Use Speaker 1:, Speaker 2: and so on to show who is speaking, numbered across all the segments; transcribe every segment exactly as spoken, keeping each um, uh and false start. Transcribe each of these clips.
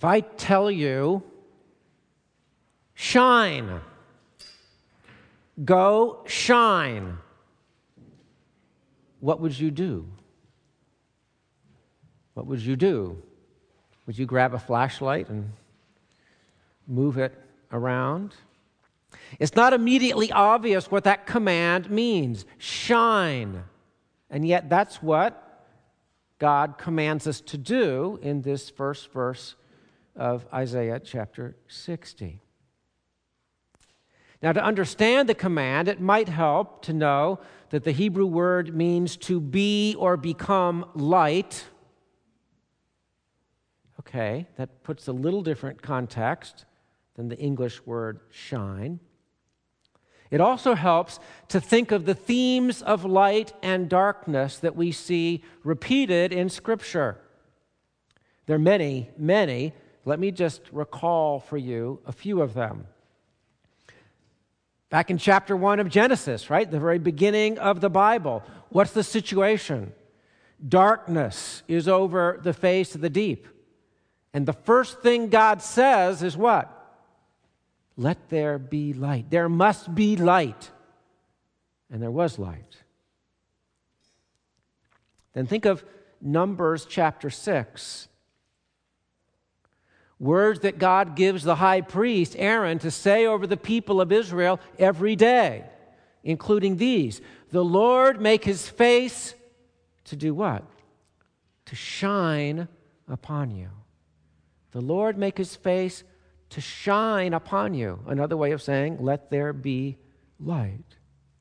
Speaker 1: If I tell you, shine, go shine, what would you do? What would you do? Would you grab a flashlight and move it around? It's not immediately obvious what that command means, shine. And yet that's what God commands us to do in this first verse of Isaiah chapter sixty. Now, to understand the command, it might help to know that the Hebrew word means to be or become light. Okay, that puts a little different context than the English word shine. It also helps to think of the themes of light and darkness that we see repeated in Scripture. There are many, many. Let me just recall for you a few of them. Back in chapter one of Genesis, right, the very beginning of the Bible, what's the situation? Darkness is over the face of the deep. And the first thing God says is what? Let there be light. There must be light. And there was light. Then think of Numbers chapter six. Words that God gives the high priest, Aaron, to say over the people of Israel every day, including these. The Lord make his face to do what? To shine upon you. The Lord make his face to shine upon you. Another way of saying, let there be light.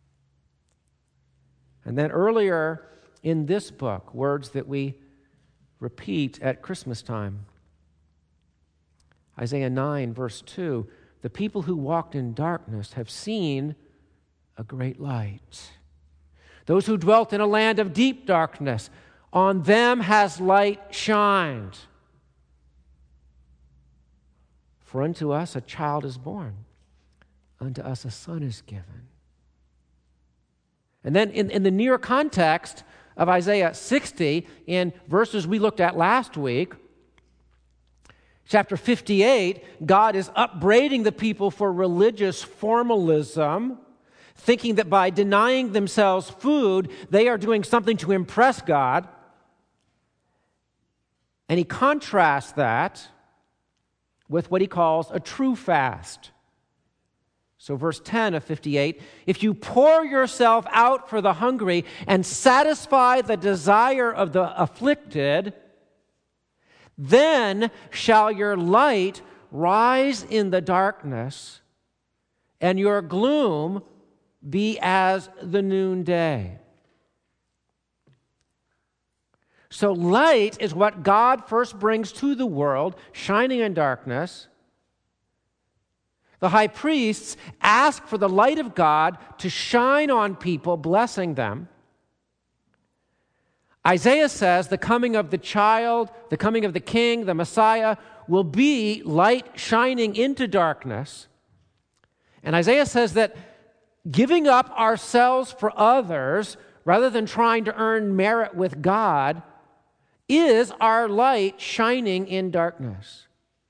Speaker 1: And then earlier in this book, words that we repeat at Christmas time. Isaiah nine, verse two, the people who walked in darkness have seen a great light. Those who dwelt in a land of deep darkness, on them has light shined. For unto us a child is born, unto us a son is given. And then in, in the near context of Isaiah sixty, in verses we looked at last week, chapter fifty-eight, God is upbraiding the people for religious formalism, thinking that by denying themselves food, they are doing something to impress God. And he contrasts that with what he calls a true fast. So verse ten of fifty-eight, if you pour yourself out for the hungry and satisfy the desire of the afflicted, then shall your light rise in the darkness, and your gloom be as the noonday. So light is what God first brings to the world, shining in darkness. The high priests ask for the light of God to shine on people, blessing them. Isaiah says the coming of the child, the coming of the king, the Messiah, will be light shining into darkness. And Isaiah says that giving up ourselves for others, rather than trying to earn merit with God, is our light shining in darkness.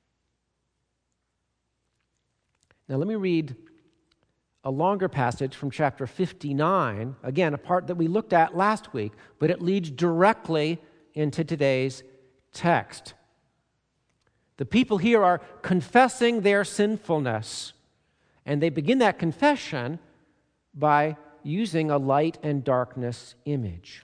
Speaker 1: Now let me read a longer passage from chapter fifty-nine, again, a part that we looked at last week, but it leads directly into today's text. The people here are confessing their sinfulness, and they begin that confession by using a light and darkness image.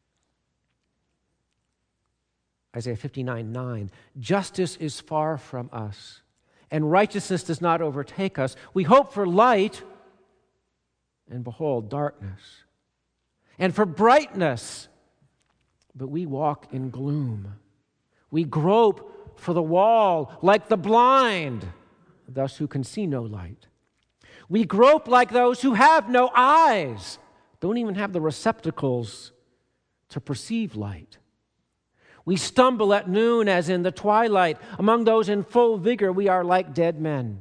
Speaker 1: Isaiah fifty-nine nine, justice is far from us, and righteousness does not overtake us. We hope for light, and behold, darkness. And for brightness, but we walk in gloom. We grope for the wall like the blind, thus who can see no light. We grope like those who have no eyes, don't even have the receptacles to perceive light. We stumble at noon as in the twilight. Among those in full vigor, we are like dead men.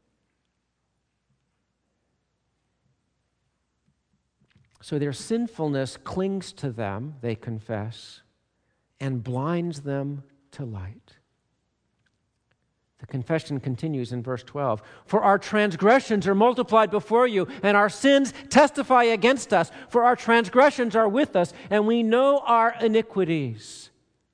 Speaker 1: So their sinfulness clings to them, they confess, and blinds them to light. The confession continues in verse twelve. For our transgressions are multiplied before you, and our sins testify against us. For our transgressions are with us, and we know our iniquities.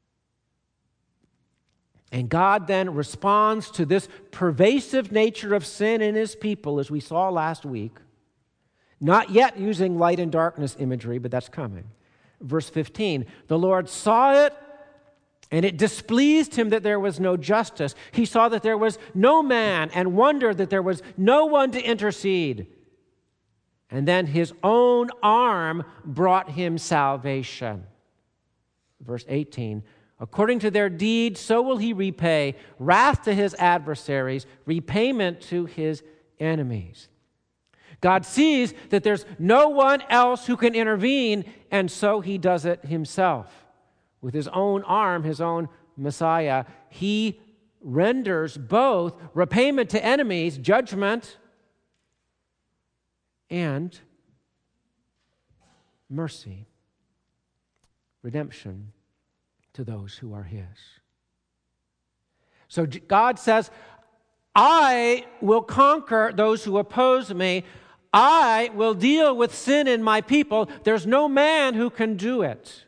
Speaker 1: And God then responds to this pervasive nature of sin in his people, as we saw last week, not yet using light and darkness imagery, but that's coming. Verse fifteen, the Lord saw it, and it displeased him that there was no justice. He saw that there was no man and wondered that there was no one to intercede. And then his own arm brought him salvation. Verse eighteen, according to their deeds, so will he repay wrath to his adversaries, repayment to his enemies. God sees that there's no one else who can intervene, and so he does it himself. With his own arm, his own Messiah, he renders both repayment to enemies, judgment, and mercy, redemption to those who are his. So God says, I will conquer those who oppose me. I will deal with sin in my people. There's no man who can do it.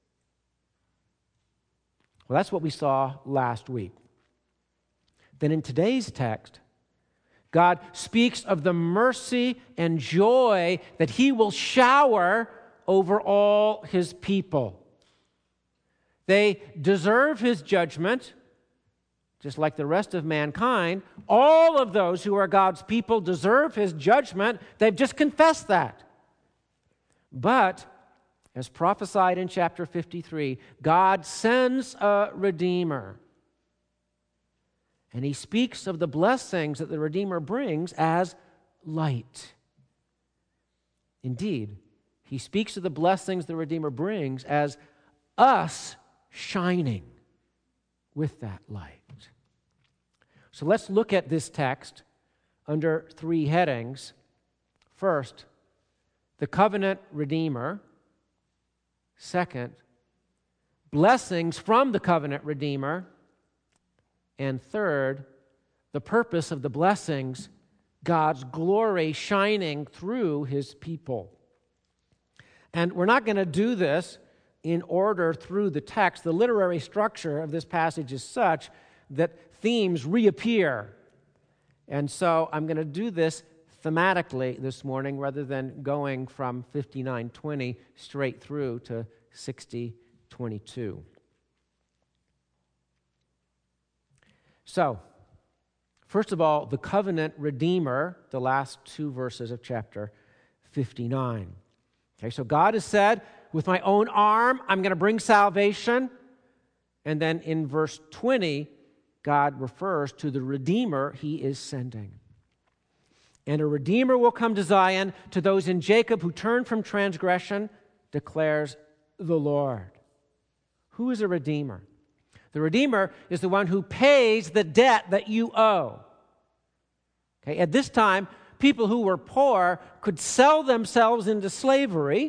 Speaker 1: Well, that's what we saw last week. Then in today's text, God speaks of the mercy and joy that he will shower over all his people. They deserve his judgment, just like the rest of mankind. All of those who are God's people deserve his judgment. They've just confessed that. But as prophesied in chapter fifty-three, God sends a Redeemer. And he speaks of the blessings that the Redeemer brings as light. Indeed, he speaks of the blessings the Redeemer brings as us shining with that light. So let's look at this text under three headings. First, the covenant Redeemer. Second, blessings from the covenant Redeemer. And third, the purpose of the blessings, God's glory shining through his people. And we're not going to do this in order through the text. The literary structure of this passage is such that themes reappear. And so I'm going to do this thematically this morning rather than going from fifty-nine twenty straight through to sixty twenty-two. So, first of all, the covenant Redeemer, the last two verses of chapter fifty-nine. Okay, so God has said, with my own arm, I'm going to bring salvation. And then in verse twenty, God refers to the Redeemer he is sending. And a Redeemer will come to Zion, to those in Jacob who turn from transgression, declares the Lord. Who is a Redeemer? The Redeemer is the one who pays the debt that you owe. Okay, at this time, people who were poor could sell themselves into slavery,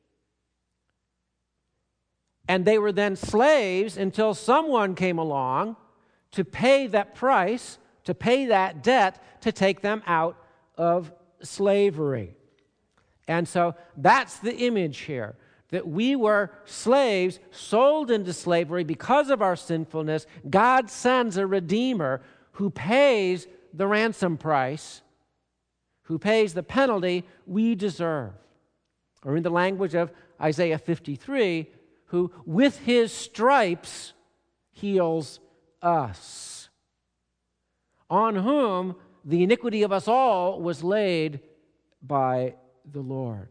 Speaker 1: and they were then slaves until someone came along to pay that price, to pay that debt, to take them out of slavery. And so that's the image here, that we were slaves sold into slavery because of our sinfulness. God sends a Redeemer who pays the ransom price, who pays the penalty we deserve. Or in the language of Isaiah fifty-three, who with his stripes heals us, on whom the iniquity of us all was laid by the Lord.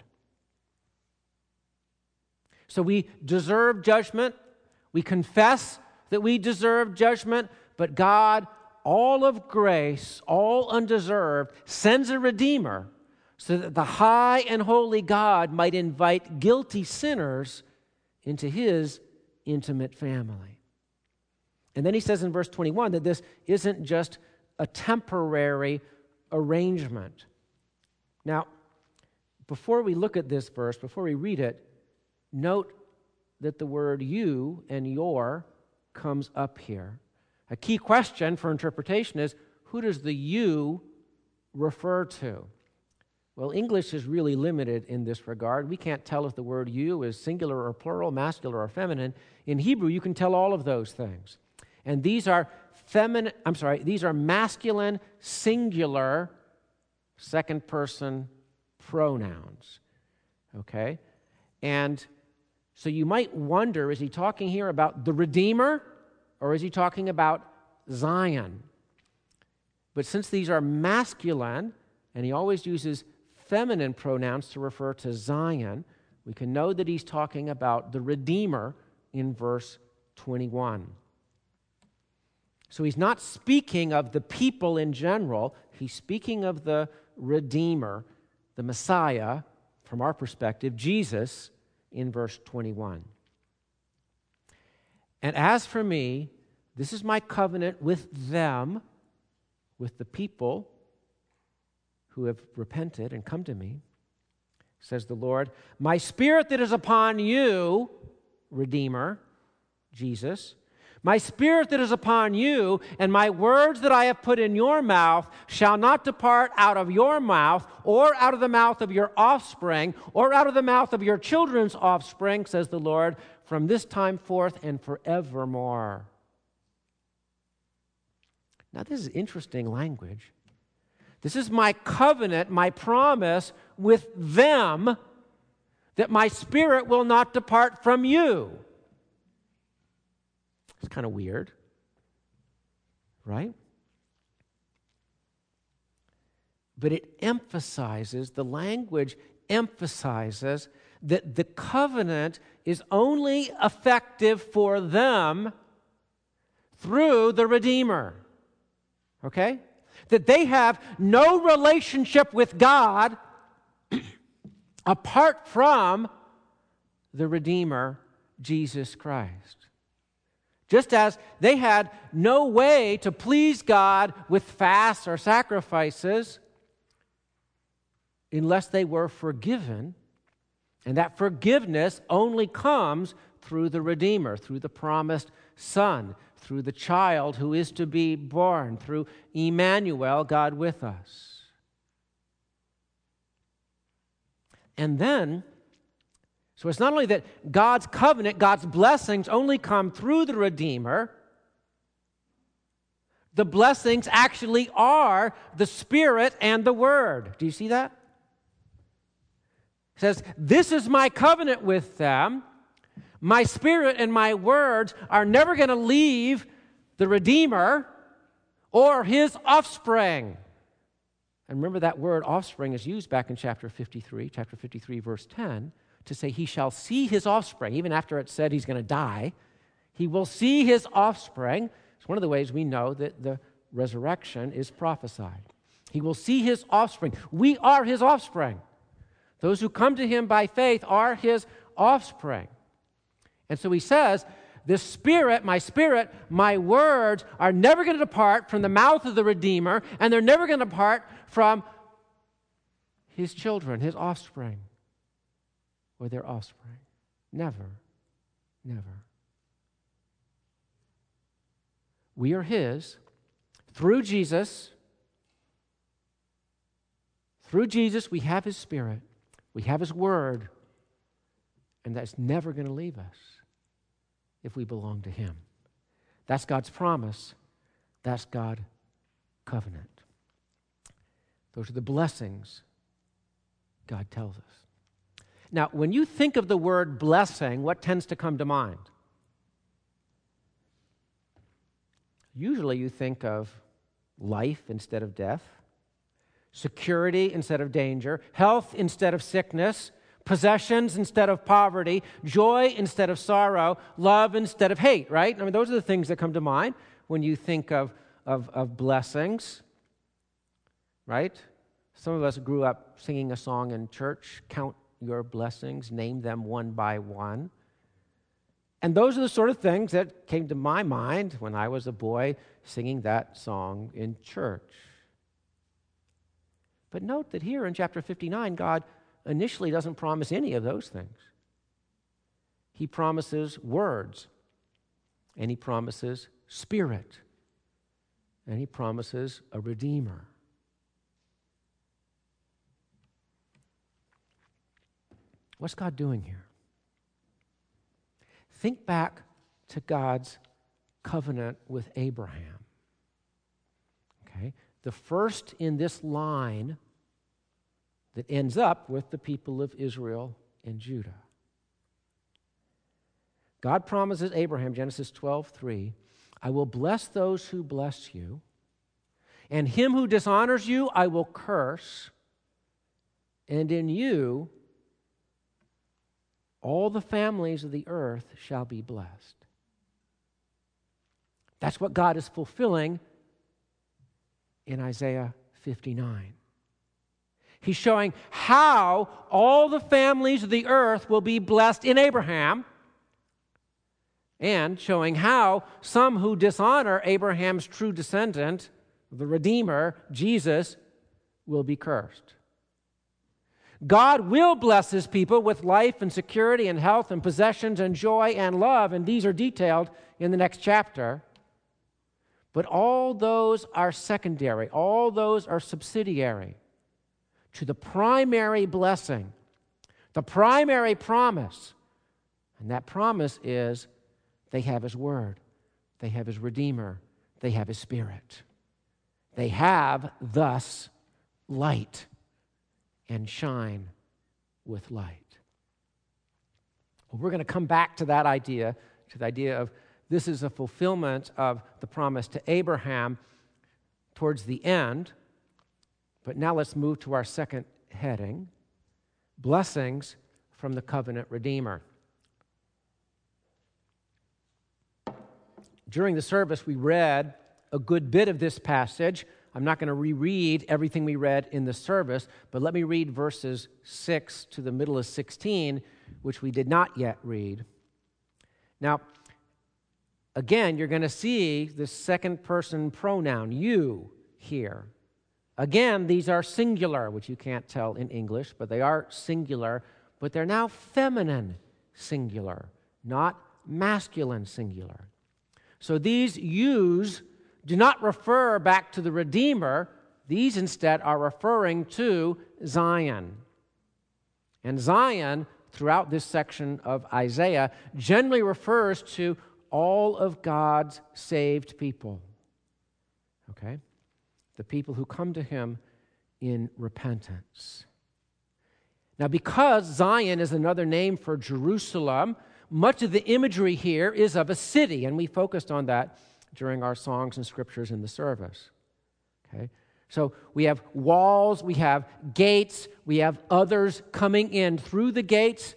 Speaker 1: So we deserve judgment. We confess that we deserve judgment, but God, all of grace, all undeserved, sends a Redeemer so that the high and holy God might invite guilty sinners into his intimate family. And then he says in verse twenty-one that this isn't just a temporary arrangement. Now, before we look at this verse, before we read it, note that the word you and your comes up here. A key question for interpretation is, who does the you refer to? Well, English is really limited in this regard. We can't tell if the word you is singular or plural, masculine or feminine. In Hebrew, you can tell all of those things. And these are feminine, I'm sorry, these are masculine, singular, second person pronouns. Okay? And so you might wonder, is he talking here about the Redeemer, or is he talking about Zion? But since these are masculine, and he always uses feminine pronouns to refer to Zion, we can know that he's talking about the Redeemer in verse twenty-one. So he's not speaking of the people in general. He's speaking of the Redeemer, the Messiah, from our perspective, Jesus, in verse twenty-one. And as for me, this is my covenant with them, with the people who have repented and come to me, says the Lord. My spirit that is upon you, Redeemer, Jesus, my spirit that is upon you, and my words that I have put in your mouth shall not depart out of your mouth, or out of the mouth of your offspring, or out of the mouth of your children's offspring, says the Lord, from this time forth and forevermore. Now, this is interesting language. This is my covenant, my promise with them, that my spirit will not depart from you. It's kind of weird, right? But it emphasizes, the language emphasizes that the covenant is only effective for them through the Redeemer. Okay? That they have no relationship with God apart from the Redeemer, Jesus Christ. Just as they had no way to please God with fasts or sacrifices unless they were forgiven, and that forgiveness only comes through the Redeemer, through the promised Son, through the child who is to be born, through Emmanuel, God with us. And then, so it's not only that God's covenant, God's blessings only come through the Redeemer, the blessings actually are the Spirit and the Word. Do you see that? It says, this is my covenant with them. My Spirit and my words are never going to leave the Redeemer or his offspring. And remember that word offspring is used back in chapter fifty-three, chapter fifty-three, verse ten, to say he shall see his offspring. Even after it said he's going to die, he will see his offspring. It's one of the ways we know that the resurrection is prophesied. He will see his offspring. We are his offspring. Those who come to him by faith are his offspring. And so he says, the Spirit, my Spirit, my words are never going to depart from the mouth of the Redeemer, and they're never going to depart from his children, his offspring, or their offspring. Never, never. We are his through Jesus. Through Jesus, we have his Spirit. We have his word. And that's never going to leave us if we belong to him. That's God's promise. That's God's covenant. Those are the blessings God tells us. Now, when you think of the word blessing, what tends to come to mind? Usually you think of life instead of death, security instead of danger, health instead of sickness, possessions instead of poverty, joy instead of sorrow, love instead of hate, right? I mean, those are the things that come to mind when you think of, of, of blessings, right? Some of us grew up singing a song in church, count your blessings, name them one by one. And those are the sort of things that came to my mind when I was a boy singing that song in church. But note that here in chapter fifty-nine, God initially doesn't promise any of those things. He promises words, and he promises Spirit. and he promises a redeemer. What's God doing here? Think back to God's covenant with Abraham. Okay? The first in this line that ends up with the people of Israel and Judah. God promises Abraham, Genesis twelve three, I will bless those who bless you, and him who dishonors you I will curse, and in you all the families of the earth shall be blessed. That's what God is fulfilling in Isaiah fifty-nine. He's showing how all the families of the earth will be blessed in Abraham, and showing how some who dishonor Abraham's true descendant, the Redeemer, Jesus, will be cursed. God will bless his people with life and security and health and possessions and joy and love, and these are detailed in the next chapter. But all those are secondary. All those are subsidiary to the primary blessing, the primary promise. And that promise is they have his word, they have his Redeemer, they have his Spirit. They have, thus, light and shine with light. Well, we're going to come back to that idea, to the idea of this is a fulfillment of the promise to Abraham towards the end. But now let's move to our second heading, blessings from the covenant Redeemer. During the service, we read a good bit of this passage. I'm not going to reread everything we read in the service, but let me read verses six to the middle of sixteen, which we did not yet read. Now, again, you're going to see the second person pronoun, you, here. Again, these are singular, which you can't tell in English, but they are singular, but they're now feminine singular, not masculine singular. So these yous do not refer back to the Redeemer. These instead are referring to Zion. And Zion, throughout this section of Isaiah, generally refers to all of God's saved people. Okay? The people who come to him in repentance. Now, because Zion is another name for Jerusalem, much of the imagery here is of a city, and we focused on that during our songs and scriptures in the service. Okay? So we have walls, we have gates, we have others coming in through the gates.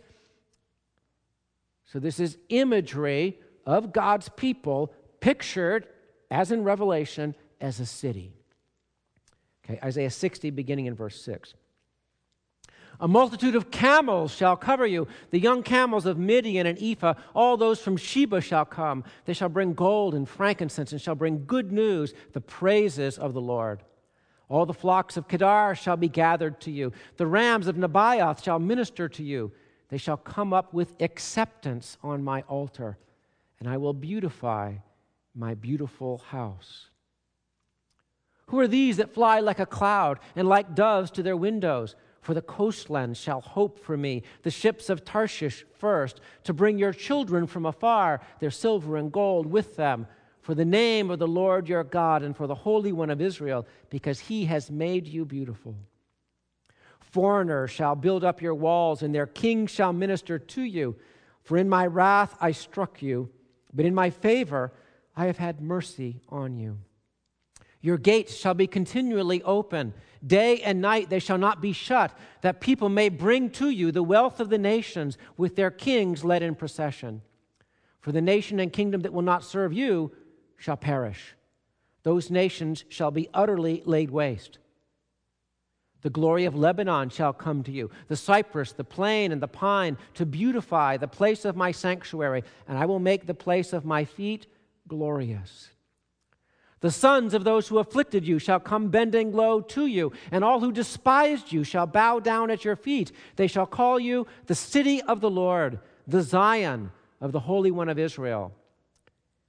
Speaker 1: So this is imagery of God's people pictured, as in Revelation, as a city. Okay, Isaiah sixty, beginning in verse six. A multitude of camels shall cover you, the young camels of Midian and Ephah, all those from Sheba shall come. They shall bring gold and frankincense and shall bring good news, the praises of the Lord. All the flocks of Kedar shall be gathered to you. The rams of Nebaioth shall minister to you. They shall come up with acceptance on my altar, and I will beautify my beautiful house. Who are these that fly like a cloud and like doves to their windows? For the coastlands shall hope for me, the ships of Tarshish first, to bring your children from afar, their silver and gold with them, for the name of the Lord your God and for the Holy One of Israel, because he has made you beautiful. Foreigners shall build up your walls, and their kings shall minister to you. For in my wrath I struck you, but in my favor I have had mercy on you. Your gates shall be continually open. Day and night they shall not be shut, that people may bring to you the wealth of the nations with their kings led in procession. For the nation and kingdom that will not serve you shall perish. Those nations shall be utterly laid waste. The glory of Lebanon shall come to you, the cypress, the plane, and the pine, to beautify the place of my sanctuary, and I will make the place of my feet glorious. The sons of those who afflicted you shall come bending low to you, and all who despised you shall bow down at your feet. They shall call you the city of the Lord, the Zion of the Holy One of Israel.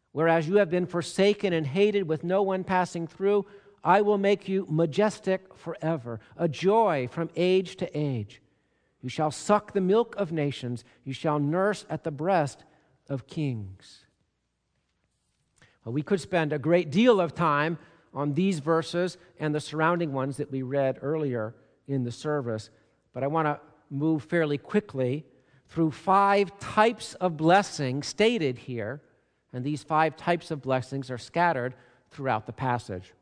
Speaker 1: Whereas you have been forsaken and hated with no one passing through, I will make you majestic forever, a joy from age to age. You shall suck the milk of nations. You shall nurse at the breast of kings. Well, we could spend a great deal of time on these verses and the surrounding ones that we read earlier in the service, but I want to move fairly quickly through five types of blessing stated here, and these five types of blessings are scattered throughout the passage.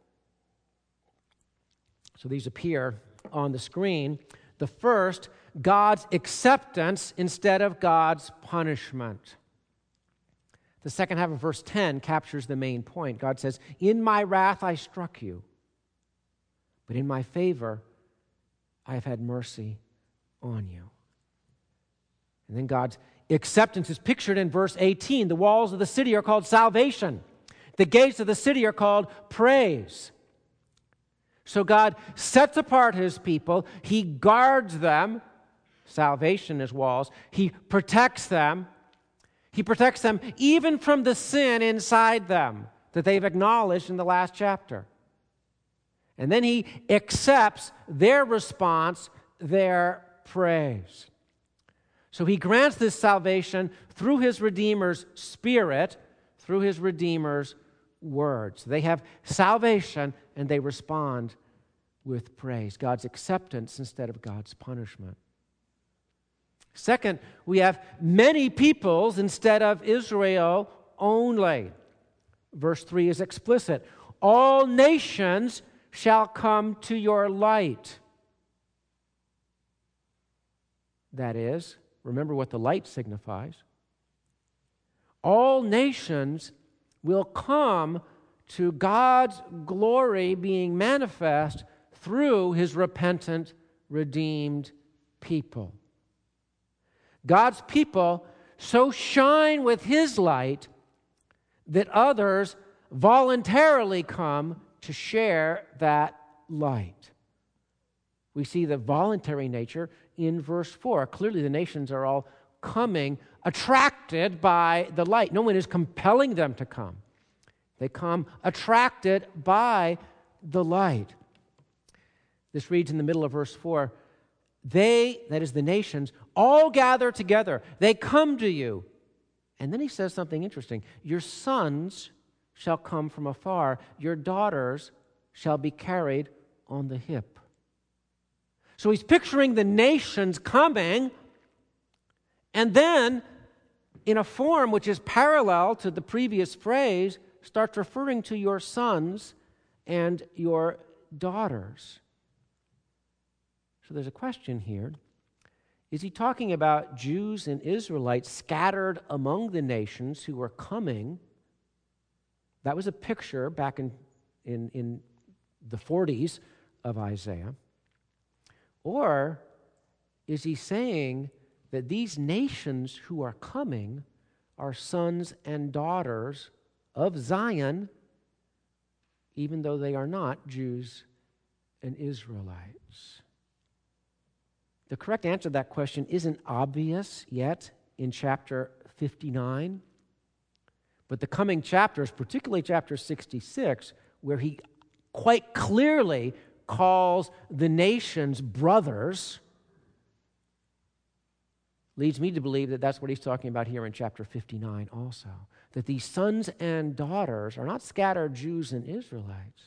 Speaker 1: So these appear on the screen. The first, God's acceptance instead of God's punishment. The second half of verse ten captures the main point. God says, "In my wrath I struck you, but in my favor I have had mercy on you." And then God's acceptance is pictured in verse eighteen. The walls of the city are called salvation. The gates of the city are called praise. So God sets apart his people. He guards them. Salvation is walls. He protects them. He protects them even from the sin inside them that they've acknowledged in the last chapter. And then he accepts their response, their praise. So he grants this salvation through his Redeemer's Spirit, through his Redeemer's words. They have salvation and they respond with praise. God's acceptance instead of God's punishment. Second, we have many peoples instead of Israel only. Verse three is explicit. All nations shall come to your light. That is, remember what the light signifies. All nations will come to God's glory being manifest through his repentant, redeemed people. God's people so shine with his light that others voluntarily come to share that light. We see the voluntary nature in verse four. Clearly the nations are all coming, attracted by the light. No one is compelling them to come. They come attracted by the light. This reads in the middle of verse four, they, that is the nations, all gather together. They come to you. And then he says something interesting. Your sons shall come from afar. Your daughters shall be carried on the hip. So he's picturing the nations coming, and then in a form which is parallel to the previous phrase, starts referring to your sons and your daughters. So there's a question here. Is he talking about Jews and Israelites scattered among the nations who were coming? That was a picture back in, in, in the forties of Isaiah. Or is he saying that these nations who are coming are sons and daughters of Zion, even though they are not Jews and Israelites? The correct answer to that question isn't obvious yet in chapter fifty-nine, but the coming chapters, particularly chapter sixty-six, where he quite clearly calls the nations brothers, leads me to believe that that's what he's talking about here in chapter fifty-nine also, that these sons and daughters are not scattered Jews and Israelites,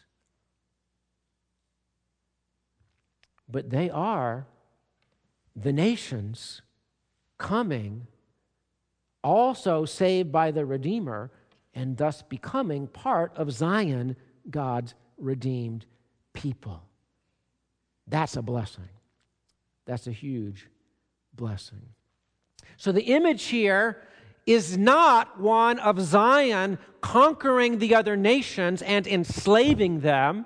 Speaker 1: but they are the nations coming, also saved by the Redeemer, and thus becoming part of Zion, God's redeemed people. That's a blessing. That's a huge blessing. So the image here is not one of Zion conquering the other nations and enslaving them.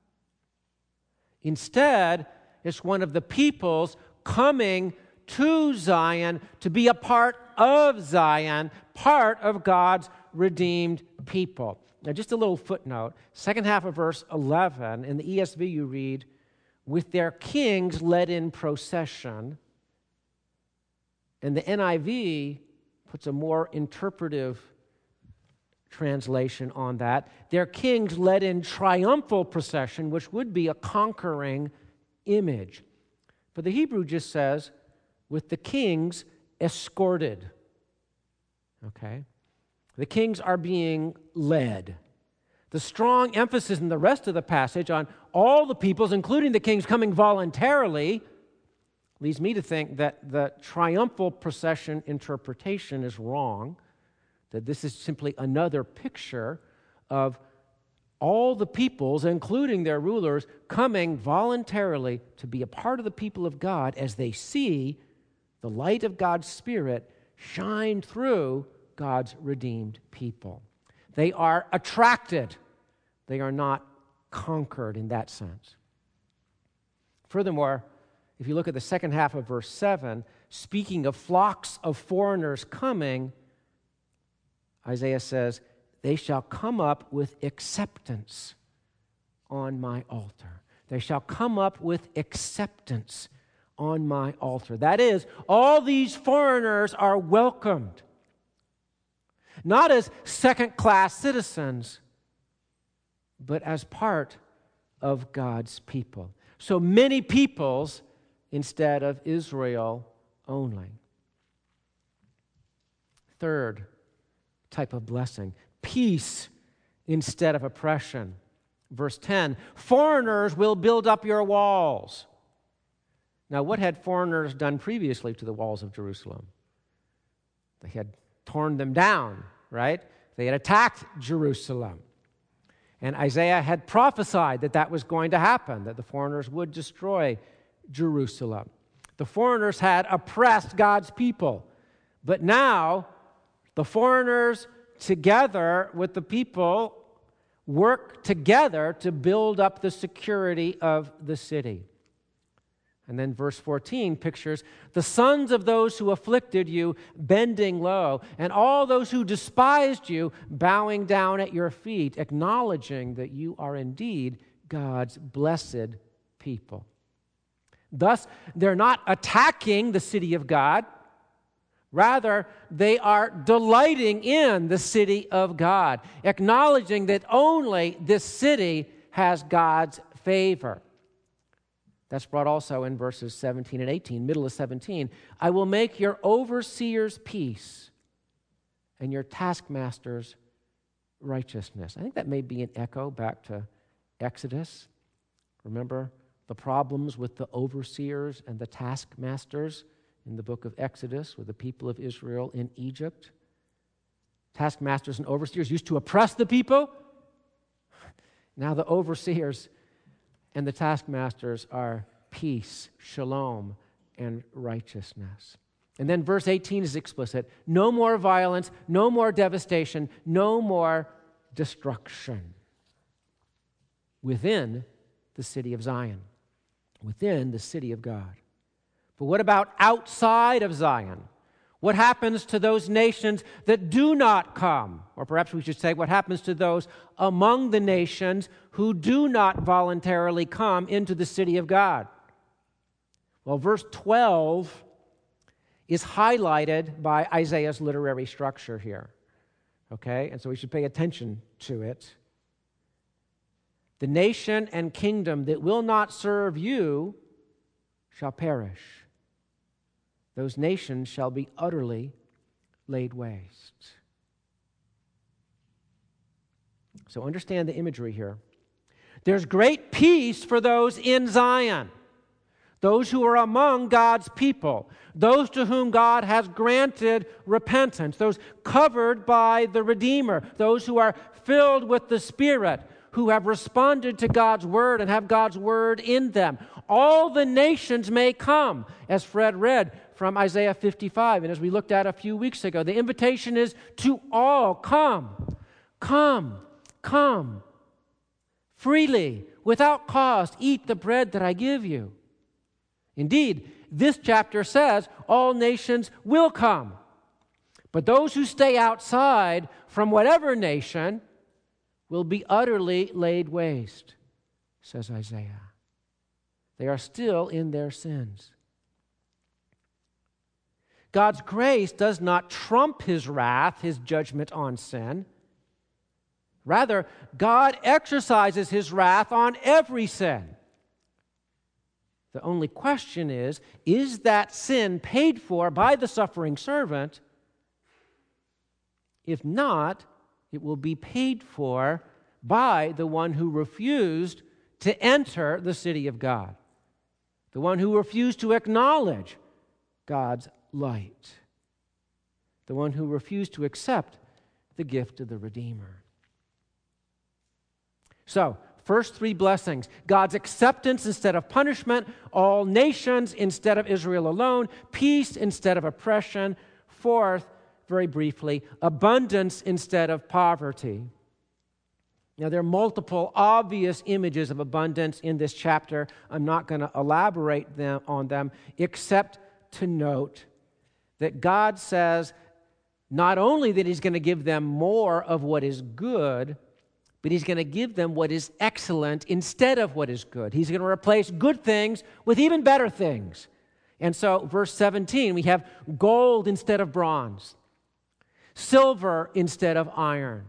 Speaker 1: Instead, it's one of the peoples coming to Zion to be a part of Zion, part of God's redeemed people. Now, just a little footnote. Second half of verse eleven, in the E S V you read, with their kings led in procession. And the N I V puts a more interpretive translation on that. Their kings led in triumphal procession, which would be a conquering image. But the Hebrew just says, with the kings escorted. Okay? The kings are being led. The strong emphasis in the rest of the passage on all the peoples, including the kings, coming voluntarily, leads me to think that the triumphal procession interpretation is wrong, that this is simply another picture of all the peoples, including their rulers, coming voluntarily to be a part of the people of God as they see the light of God's Spirit shine through God's redeemed people. They are attracted. They are not conquered in that sense. Furthermore, if you look at the second half of verse seven, speaking of flocks of foreigners coming, Isaiah says, they shall come up with acceptance on my altar. They shall come up with acceptance on my altar. That is, all these foreigners are welcomed, not as second-class citizens, but as part of God's people. So many peoples instead of Israel only. Third type of blessing, peace instead of oppression. Verse ten, foreigners will build up your walls. Now, what had foreigners done previously to the walls of Jerusalem? They had torn them down, right? They had attacked Jerusalem. And Isaiah had prophesied that that was going to happen, that the foreigners would destroy Jerusalem. The foreigners had oppressed God's people. But now, the foreigners, together with the people, work together to build up the security of the city. And then verse fourteen pictures the sons of those who afflicted you bending low, and all those who despised you bowing down at your feet, acknowledging that you are indeed God's blessed people. Thus, they're not attacking the city of God. Rather, they are delighting in the city of God, acknowledging that only this city has God's favor. That's brought also in verses seventeen and eighteen, middle of seventeen. I will make your overseers peace and your taskmasters righteousness. I think that may be an echo back to Exodus. Remember the problems with the overseers and the taskmasters in the book of Exodus with the people of Israel in Egypt. Taskmasters and overseers used to oppress the people. Now the overseers and the taskmasters are peace, shalom, and righteousness. And then verse eighteen is explicit. No more violence, no more devastation, no more destruction within the city of Zion, within the city of God. But what about outside of Zion? What happens to those nations that do not come? Or perhaps we should say, what happens to those among the nations who do not voluntarily come into the city of God? Well, verse twelve is highlighted by Isaiah's literary structure here. Okay? And so we should pay attention to it. The nation and kingdom that will not serve you shall perish. Those nations shall be utterly laid waste. So understand the imagery here. There's great peace for those in Zion, those who are among God's people, those to whom God has granted repentance, those covered by the Redeemer, those who are filled with the Spirit, who have responded to God's word and have God's word in them. All the nations may come, as Fred read from Isaiah fifty-five, and as we looked at a few weeks ago. The invitation is to all, come, come, come, freely, without cost, eat the bread that I give you. Indeed, this chapter says all nations will come, but those who stay outside from whatever nation will be utterly laid waste, says Isaiah. They are still in their sins. God's grace does not trump his wrath, his judgment on sin. Rather, God exercises his wrath on every sin. The only question is, is that sin paid for by the suffering servant? If not, it will be paid for by the one who refused to enter the city of God, the one who refused to acknowledge God's light, the one who refused to accept the gift of the Redeemer. So, first three blessings: God's acceptance instead of punishment, all nations instead of Israel alone, peace instead of oppression. Fourth, very briefly, abundance instead of poverty. Now, there are multiple obvious images of abundance in this chapter. I'm not going to elaborate them, on them, except to note that God says not only that he's going to give them more of what is good, but he's going to give them what is excellent instead of what is good. He's going to replace good things with even better things. And so, verse seventeen, we have gold instead of bronze, silver instead of iron.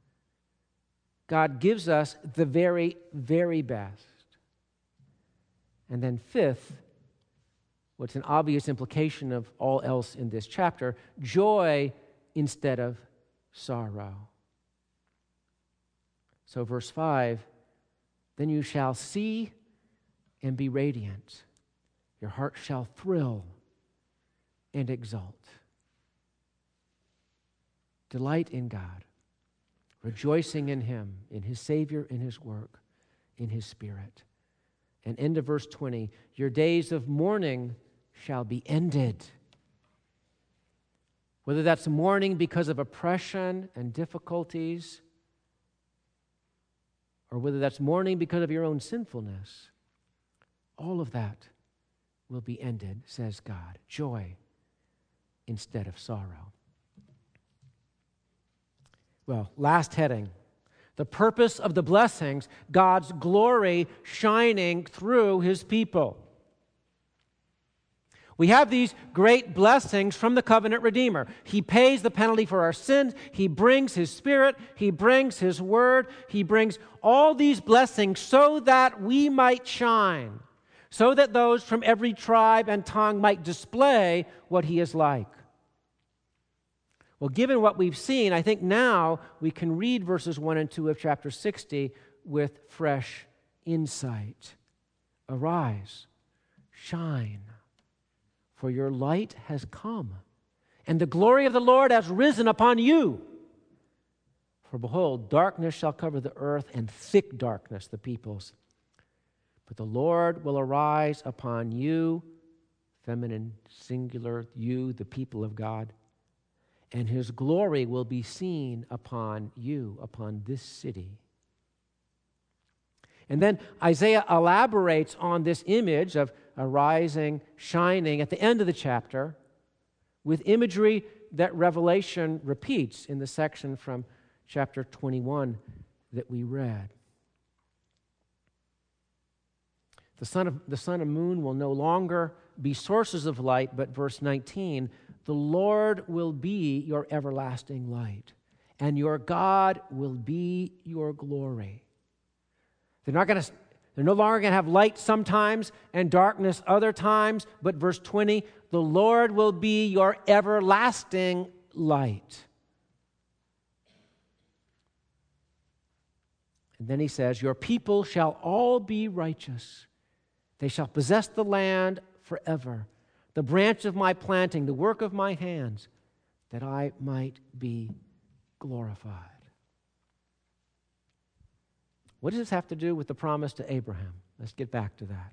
Speaker 1: God gives us the very, very best. And then fifth, what's an obvious implication of all else in this chapter, joy instead of sorrow. So verse five, then you shall see and be radiant. Your heart shall thrill and exult. Delight in God, rejoicing in him, in his Savior, in his work, in his Spirit. And end of verse twenty, your days of mourning shall be ended. Whether that's mourning because of oppression and difficulties, or whether that's mourning because of your own sinfulness, all of that will be ended, says God. Joy instead of sorrow. Well, last heading. The purpose of the blessings, God's glory shining through his people. We have these great blessings from the covenant Redeemer. He pays the penalty for our sins. He brings his Spirit. He brings his word. He brings all these blessings so that we might shine, so that those from every tribe and tongue might display what he is like. Well, given what we've seen, I think now we can read verses one and two of chapter sixty with fresh insight. Arise, shine, for your light has come, and the glory of the Lord has risen upon you. For behold, darkness shall cover the earth, and thick darkness the peoples. But the Lord will arise upon you, feminine, singular, you, the people of God, and his glory will be seen upon you, upon this city. And then Isaiah elaborates on this image of arising, shining at the end of the chapter with imagery that Revelation repeats in the section from chapter twenty-one that we read. The sun, of, the sun and moon will no longer be sources of light, but verse nineteen, the Lord will be your everlasting light, and your God will be your glory. They're not going to, they're no longer going to have light sometimes and darkness other times, but verse twenty, the Lord will be your everlasting light. And then he says, your people shall all be righteous. They shall possess the land forever, the branch of my planting, the work of my hands, that I might be glorified. What does this have to do with the promise to Abraham? Let's get back to that.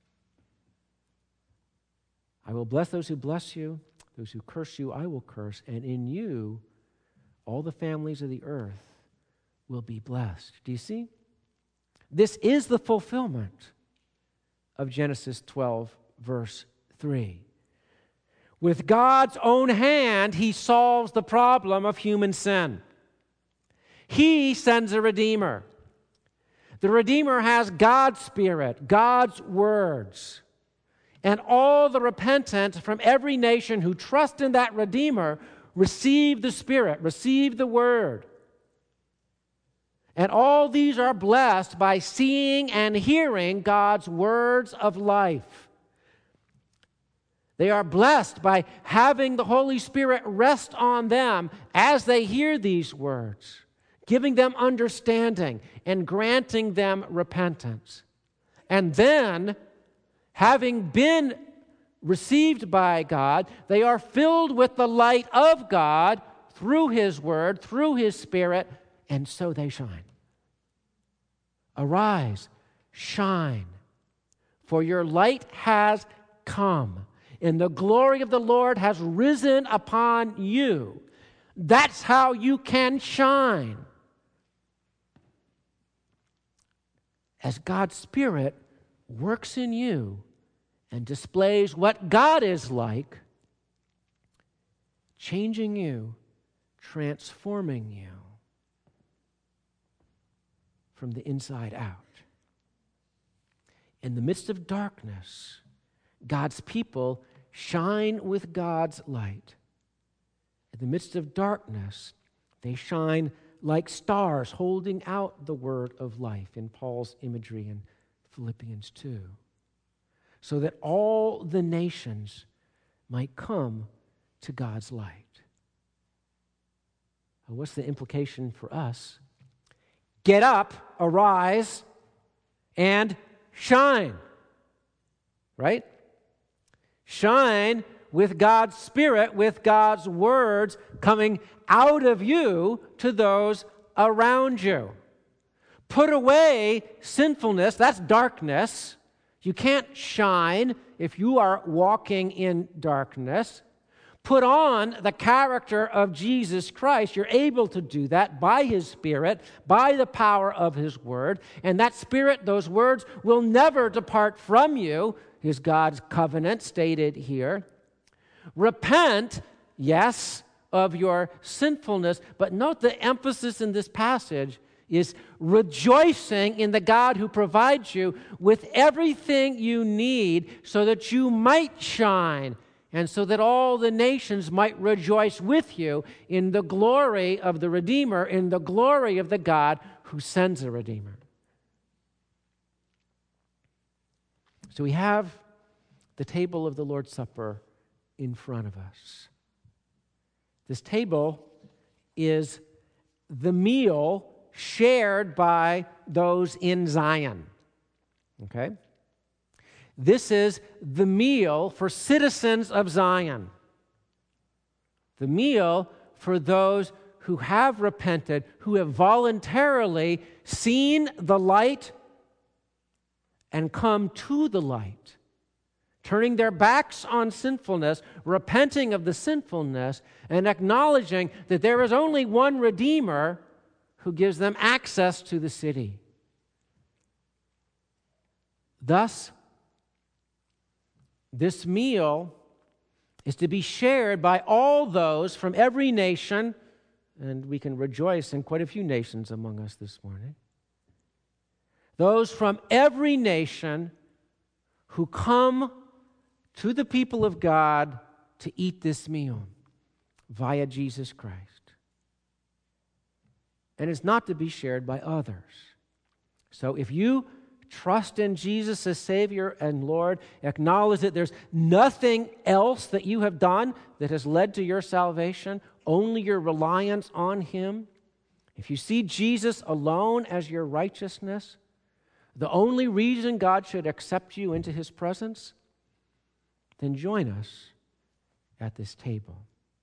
Speaker 1: I will bless those who bless you, those who curse you I will curse, and in you all the families of the earth will be blessed. Do you see? This is the fulfillment of Genesis twelve, verse three. With God's own hand, he solves the problem of human sin. He sends a Redeemer. The Redeemer has God's Spirit, God's words. And all the repentant from every nation who trust in that Redeemer receive the Spirit, receive the Word. And all these are blessed by seeing and hearing God's words of life. They are blessed by having the Holy Spirit rest on them as they hear these words, giving them understanding and granting them repentance. And then, having been received by God, they are filled with the light of God through His Word, through His Spirit, and so they shine. Arise, shine, for your light has come, and the glory of the Lord has risen upon you. That's how you can shine. As God's Spirit works in you and displays what God is like, changing you, transforming you from the inside out. In the midst of darkness, God's people shine with God's light. In the midst of darkness, they shine like stars holding out the word of life in Paul's imagery in Philippians two, so that all the nations might come to God's light. Well, what's the implication for us? Get up, arise, and shine. Right? Shine with God's Spirit, with God's words coming out of you to those around you. Put away sinfulness, that's darkness. You can't shine if you are walking in darkness. Put on the character of Jesus Christ. You're able to do that by His Spirit, by the power of His Word. And that Spirit, those words, will never depart from you, is God's covenant stated here. Repent, yes, of your sinfulness, but note the emphasis in this passage is rejoicing in the God who provides you with everything you need so that you might shine and so that all the nations might rejoice with you in the glory of the Redeemer, in the glory of the God who sends a Redeemer. So we have the table of the Lord's Supper in front of us. This table is the meal shared by those in Zion. Okay? This is the meal for citizens of Zion. The meal for those who have repented, who have voluntarily seen the light and come to the light, turning their backs on sinfulness, repenting of the sinfulness, and acknowledging that there is only one Redeemer who gives them access to the city. Thus, this meal is to be shared by all those from every nation, and we can rejoice in quite a few nations among us this morning. Those from every nation who come to the people of God to eat this meal via Jesus Christ. And it's not to be shared by others. So if you trust in Jesus as Savior and Lord, acknowledge that there's nothing else that you have done that has led to your salvation, only your reliance on Him. If you see Jesus alone as your righteousness, the only reason God should accept you into His presence, then join us at this table.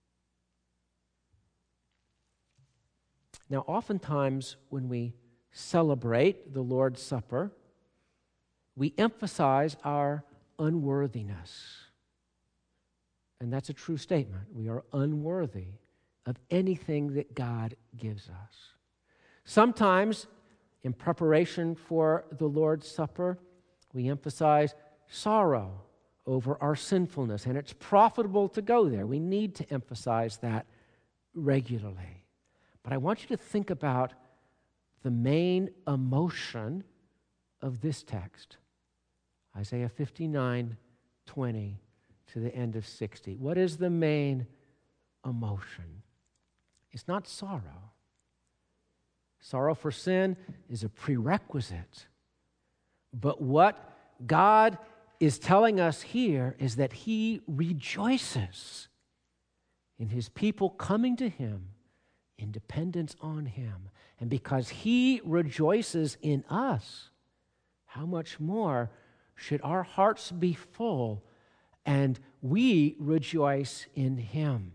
Speaker 1: Now, oftentimes when we celebrate the Lord's Supper, we emphasize our unworthiness. And that's a true statement. We are unworthy of anything that God gives us. Sometimes, in preparation for the Lord's Supper, we emphasize sorrow over our sinfulness, and it's profitable to go there. We need to emphasize that regularly. But I want you to think about the main emotion of this text, Isaiah fifty-nine twenty to the end of sixty. What is the main emotion? It's not sorrow. Sorrow for sin is a prerequisite. But what God is telling us here is that he rejoices in his people coming to him in dependence on him. And because he rejoices in us, how much more should our hearts be full and we rejoice in him?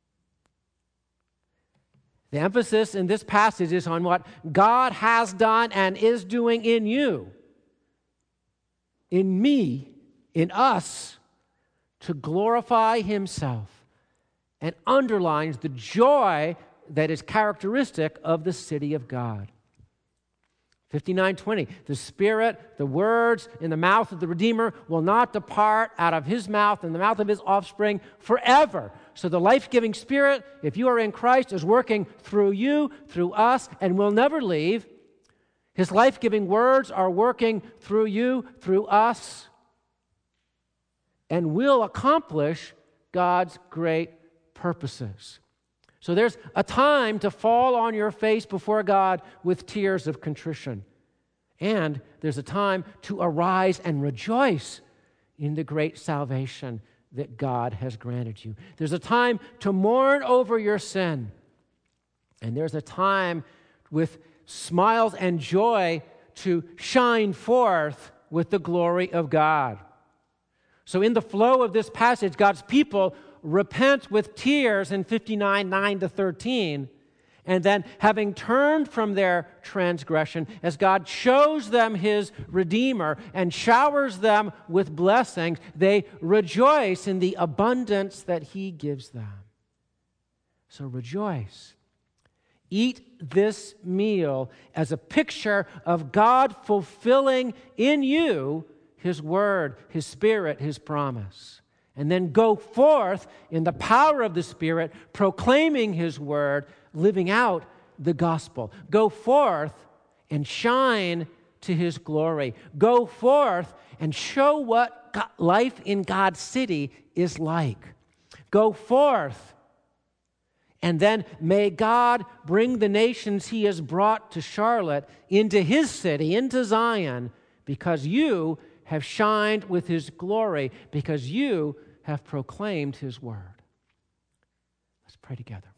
Speaker 1: The emphasis in this passage is on what God has done and is doing in you, in me, in us, to glorify himself, and underlines the joy that is characteristic of the city of God. fifty-nine twenty, the Spirit, the words in the mouth of the Redeemer will not depart out of his mouth and the mouth of his offspring forever. So the life-giving Spirit, if you are in Christ, is working through you, through us, and will never leave. His life-giving words are working through you, through us, and will accomplish God's great purposes. So there's a time to fall on your face before God with tears of contrition. And there's a time to arise and rejoice in the great salvation that God has granted you. There's a time to mourn over your sin. And there's a time with smiles and joy to shine forth with the glory of God. So in the flow of this passage, God's people repent with tears in fifty-nine nine to thirteen, and then having turned from their transgression, as God shows them his Redeemer and showers them with blessings, they rejoice in the abundance that he gives them. So rejoice. Eat this meal as a picture of God fulfilling in you his word, his Spirit, his promise. And then go forth in the power of the Spirit, proclaiming his word, living out the gospel. Go forth and shine to his glory. Go forth and show what God, life in God's city is like. Go forth, and then may God bring the nations he has brought to Charlotte into his city, into Zion, because you have shined with his glory, because you have proclaimed his word. Let's pray together.